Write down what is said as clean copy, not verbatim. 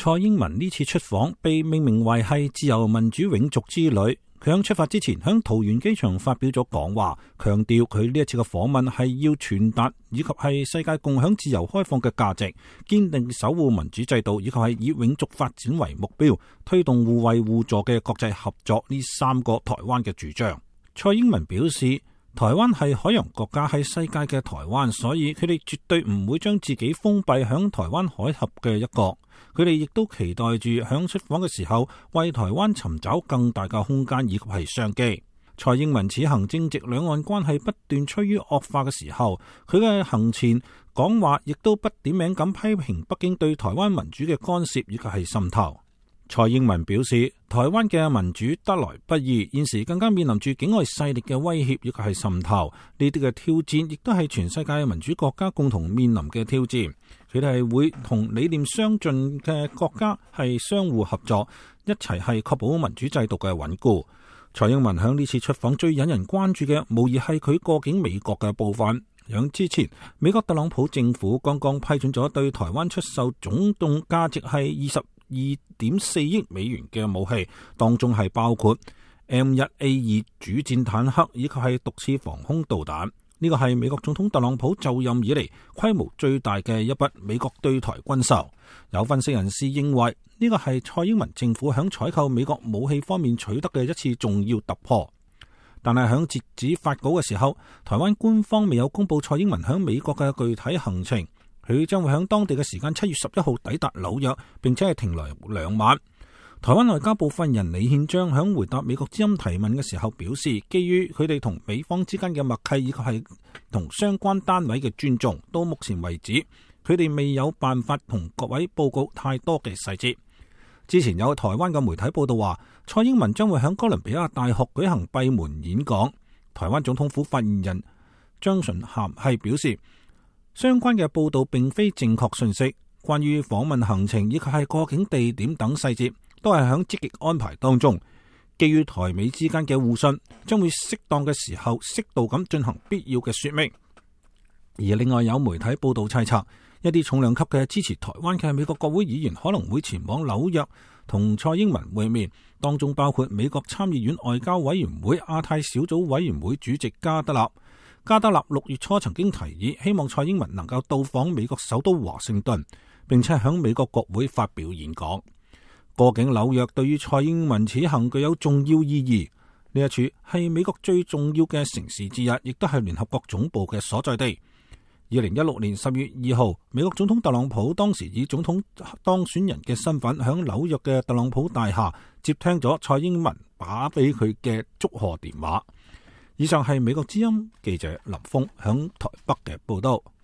蔡英文呢次出訪被命名為係自由民主永續之旅。佢喺出發之前，喺桃園機場發表咗講話，強調佢呢一次嘅訪問係要傳達以及係世界共享自由開放嘅價值，堅定守護民主制度，以及係以永續發展為目標，推動互惠互助嘅國際合作呢三個台灣嘅主張。蔡英文表示，台灣係海洋國家，係世界嘅台灣，所以佢哋絕對唔會將自己封閉響台灣海峽嘅一角。佢哋亦都期待住響出訪嘅時候，為台灣尋找更大嘅空間以及係商機。蔡英文此行正值兩岸關係不斷趨於惡化嘅時候，佢嘅行前講話亦都不點名咁批評北京對台灣民主嘅干涉以及係滲透。蔡英文表示，台灣嘅民主得來不易，現時更加面臨住境外勢力嘅威脅以及係滲透，呢啲嘅挑戰亦都係全世界民主國家共同面臨嘅挑戰。佢哋係會同理念相近嘅國家係相互合作，一齊係確保民主制度嘅穩固。蔡英文響呢次出訪最引人關注嘅，無疑係佢過境美國嘅部分。響之前，美國特朗普政府剛剛批准咗對台灣出售總共價值係22.4億美元嘅武器，當中係包括 M1A2 主戰坦克以及係毒刺防空導彈。呢個係美國總統特朗普就任以嚟規模最大嘅一筆美國對台軍售。有分析人士認為，呢個係蔡英文政府響採購美國武器方面取得嘅一次重要突破。但係響截止發稿嘅時候，台灣官方未有公布蔡英文響美國嘅具體行程。佢將會響當地嘅時間7月11號抵達紐約，並且係停留2晚。台灣外交部發言人李憲章響回答美國之音提問嘅時候表示，基於佢哋同美方之間嘅默契以及係同相關單位嘅尊重，到目前為止，佢哋未有辦法同各位報告太多嘅細節。之前有台灣嘅媒體報道話，蔡英文將會響哥倫比亞大學舉行閉門演講。台灣總統府發言人張純涵係表示，相關嘅報道並非正確信息，關於訪問行程以及係過境地點等細節，都係響積極安排當中。基於台美之間嘅互信，將會適當嘅時候適度咁進行必要嘅說明。而另外有媒體報道猜測，一啲重量級嘅支持台灣嘅美國國會議員可能會前往紐約同蔡英文會面，當中包括美國參議院外交委員會亞太小組委員會主席加德納。加德納6月初曾經提議，希望蔡英文能夠到訪美國首都華盛頓，並且響美國國會發表演講。過境紐約對於蔡英文此行具有重要意義。呢一處係美國最重要嘅城市之一，亦都係聯合國總部嘅所在地。2016年10月2號，美國總統特朗普當時以總統當選人嘅身份，響紐約嘅特朗普大廈接聽咗蔡英文打俾佢嘅祝賀電話。以上係美國之音記者林峰響台北嘅報道。